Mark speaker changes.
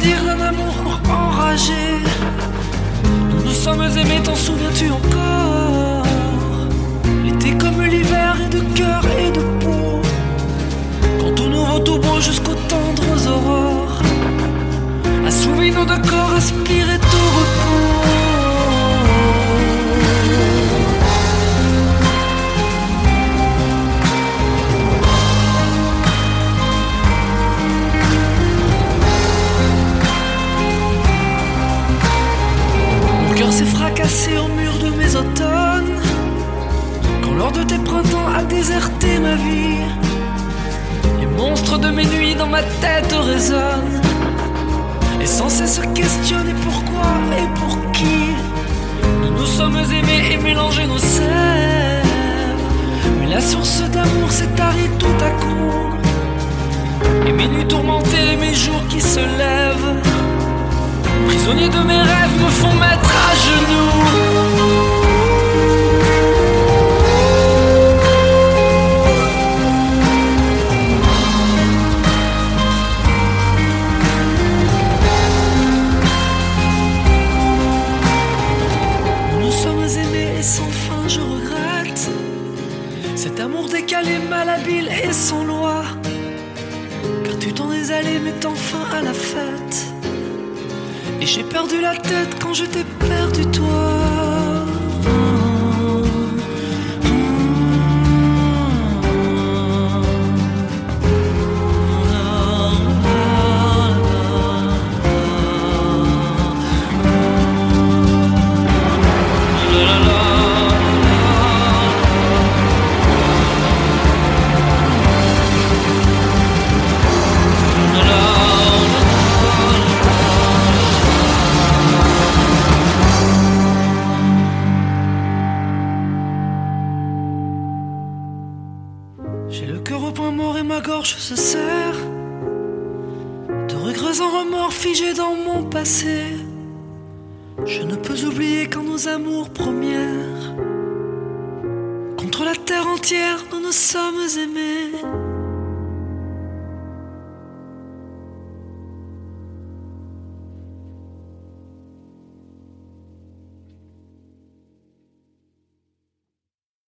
Speaker 1: dire d'un amour enragé. Nous nous sommes aimés, t'en souviens-tu encore? L'été comme l'hiver, et de cœur et de peau, quand tout nouveau, tout beau jusqu'aux tendres aurores, assouvi nos deux corps, aspiré tout repos. Mon cœur s'est fracassé au mur de mes automnes, quand l'heure de tes printemps a déserté ma vie. Les monstres de mes nuits dans ma tête résonnent, et sans cesse questionnent pourquoi et pour qui. Nous nous sommes aimés et mélangé nos sèves, mais la source d'amour s'est tarie tout à coup. Et mes nuits tourmentées et mes jours qui se lèvent, prisonniers de mes rêves, me font mettre à genoux. Cet amour décalé, malhabile et sans loi, car tu t'en es allé mettant fin à la fête, et j'ai perdu la tête quand je t'ai perdu toi. J'ai le cœur au point mort et ma gorge se serre de regrets en remords figés dans mon passé. Je ne peux oublier qu'en nos amours premières, contre la terre entière, nous nous sommes aimés.